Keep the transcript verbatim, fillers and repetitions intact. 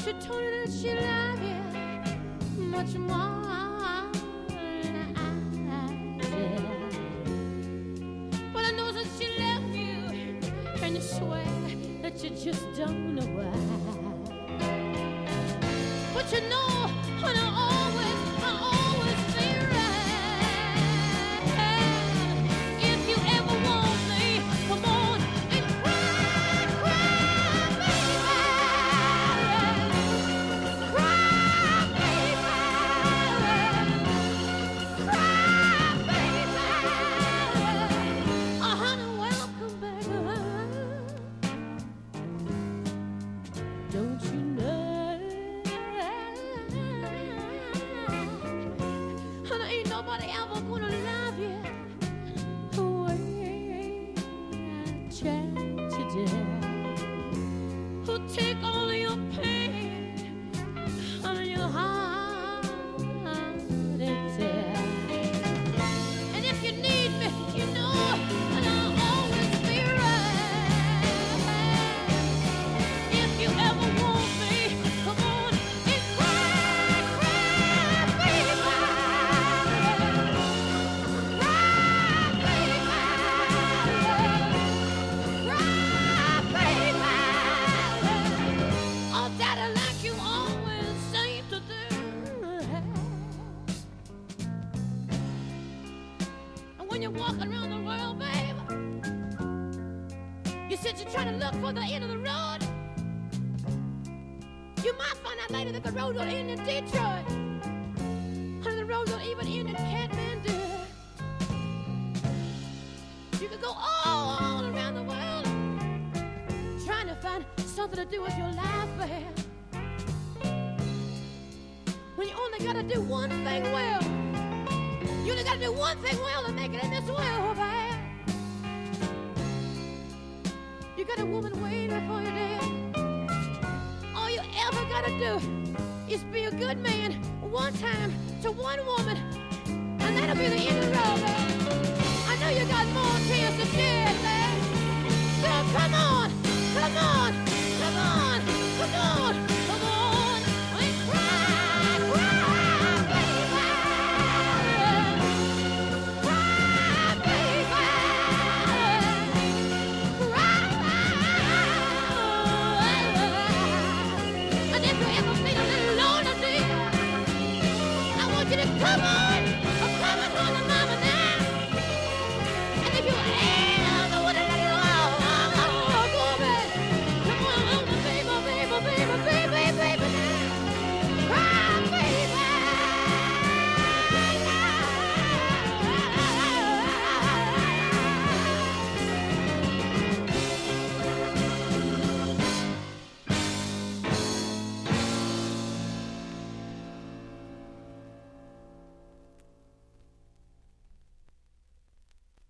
she told her that she loved you much more than I did. But I know that she left you, and you swear that you just don't know why. But you know, and I always, I always be right. If you ever want me, come on and cry, cry, baby. Cry, baby. Cry, baby. Oh, honey, welcome back. Don't you know? Nobody ever gonna love you the way I tried to do. Who'll take all of your pain out of your heart and tear. And if you need me, you know, and I'll always be right. If you ever want me, come on and cry, cry, baby. You're walking around the world, babe. You said you're trying to look for the end of the road. You might find out later that the road don't end in Detroit. And the road don't even end in Kathmandu. You could go all, all around the world trying to find something to do with your life, babe. When you only gotta do one thing well. You only gotta do one thing well to make it in this world, babe. You got a woman waiting for you there. All you ever gotta do is be a good man one time to one woman, and that'll be the end of the road, babe. I know you got more tears to shed, babe. So come on, come on.